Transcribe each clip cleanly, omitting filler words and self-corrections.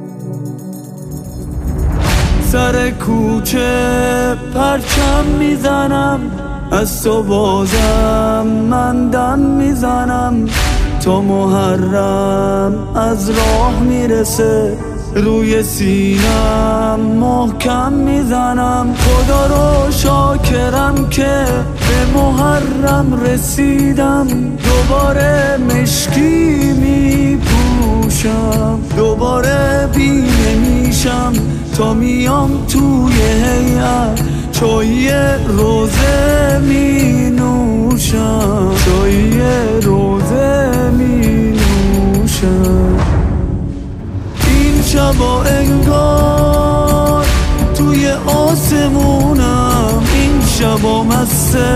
سر کوچه پرچم میزنم، از تو بازم من دم میزنم، تا محرم از راه میرسه روی سینم محکم میزنم. خدا رو شاکرم که به محرم رسیدم، دوباره مشکی میپوشم، دوباره بینه میشم تا میام توی هیئت چای روزه می نوشم، چای روزه می نوشم. این شبا انگار توی آسمونم، این شبا مسته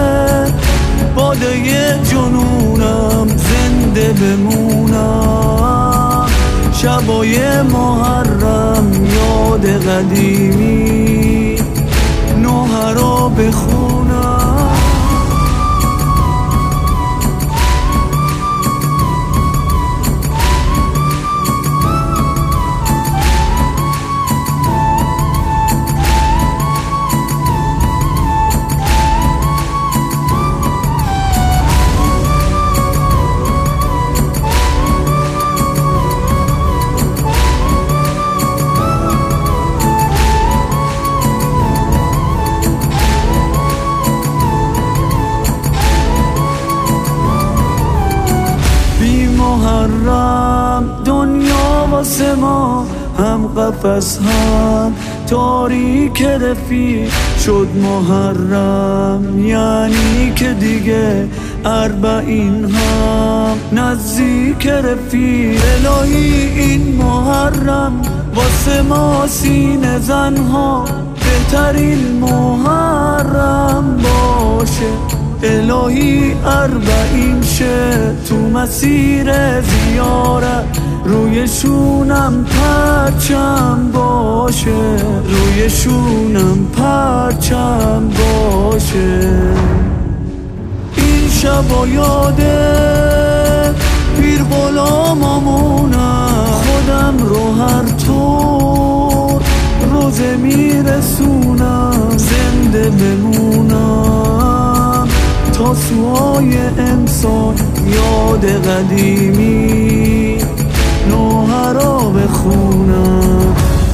باده جنونم، زنده بمونم شبای محرم، یاد قدیمی نوحه رو بخونم. محرم دنیا واسه ما هم قفس هم تاریک رفیق شد. محرم یعنی که دیگه اربعین هم نزدیک رفیق. الهی این محرم واسه ما سینه زنها بهترین محرم باشه. الهی اربعین شه تو مسیر زیارت، روی شونم پرچم باشه، روی شونم پرچم باشه. این شبا یاده پیر غلاممونم، خودم رو هر طور روزه میرسونم، زنده بمونم تا سوای انسان، یاد قدیمی نوحه را بخونم.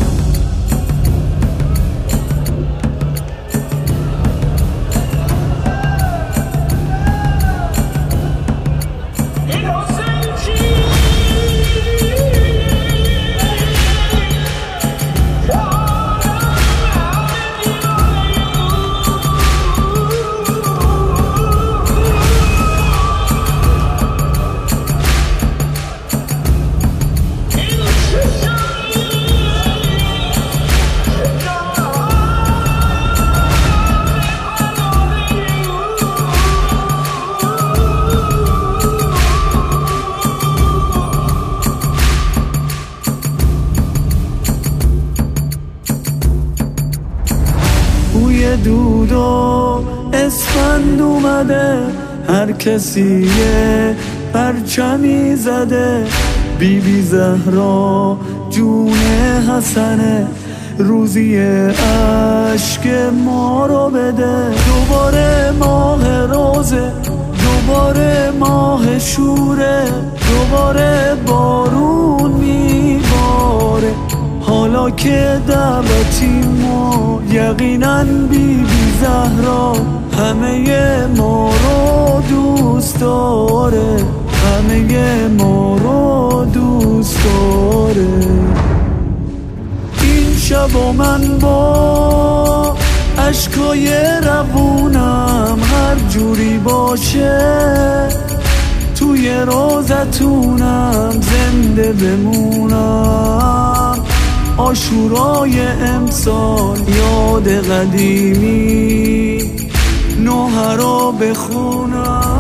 بوی دود و اسفند اومده، هر کسی یه پرچمی زده. بی بی زهرا جون حسنه، روزی عشق ما رو بده. دوباره ماه روزه، دوباره ماه شوره، دوباره بارون میباره. حالا که دعوتی ما یقیناً بی بی زهرا همه ما رو دوست داره، همه ما رو دوست داره. این شبا من با اشکای روونم، هر جوری باشه توی روزتونم، زنده بمونم عاشورای امسال، یاد قدیمی نوحه را بخونم.